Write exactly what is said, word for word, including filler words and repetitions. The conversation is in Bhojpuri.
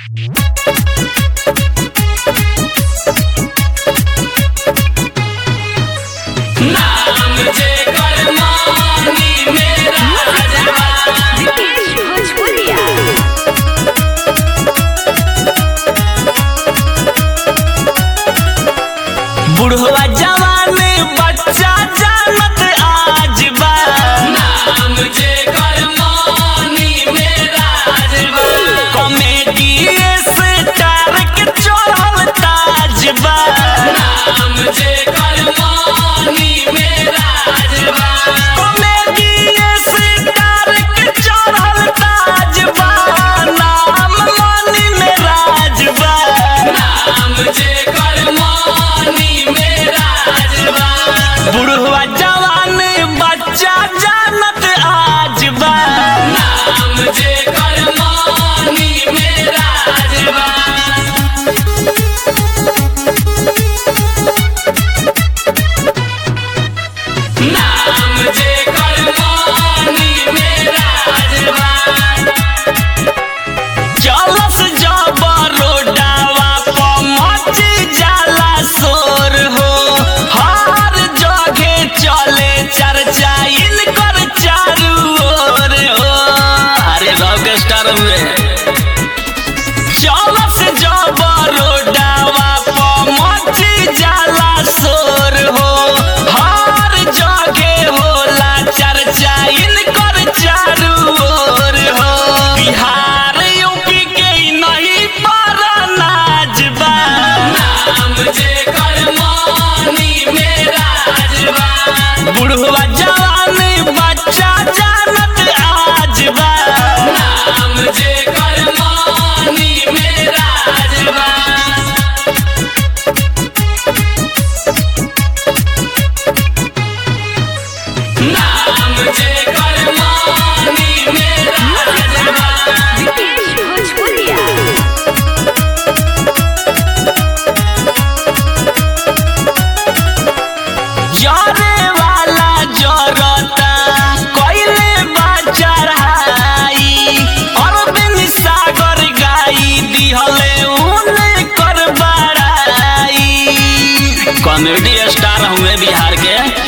नाम जे करमानी मेरा बुढ़वा जवान बच्चा जानत आज बा नाम जे करमानी मेरा कॉमेडी स्टार के चढ़ल ताज बा नाम जे करमानी मेरा कॉमेडी स्टार के चढ़ल ताज बा नाम मानी मेरा बा नाम जे करमानी बुढ़वा जवान बच्चा जानत आज बा नाम जे करमानी मेरा नाम जे करमानी मेरा चलस जब रोडावा पर मची जाला शोर हो हर जगह चले चर्चा इनकर चारू ओर हो अरे रॉक स्टार में चलस जब रोडावा पर मची जाला शोर हो हर जगह होला चर्चा इनकर चारू ओर हो बिहार यूपी के नहीं पर नाज बा नाम जे करमानी मेरा बुढ़वा जवान बच्चा जानत आज बा नाम जे करमानी मेरा नाम जे करमानी मेरा जरे वाला जरता कइले बा चढ़ाई अरविंद सागर गाई दिहले उने कर बड़ाई कॉमेडी स्टार हुए बिहार के।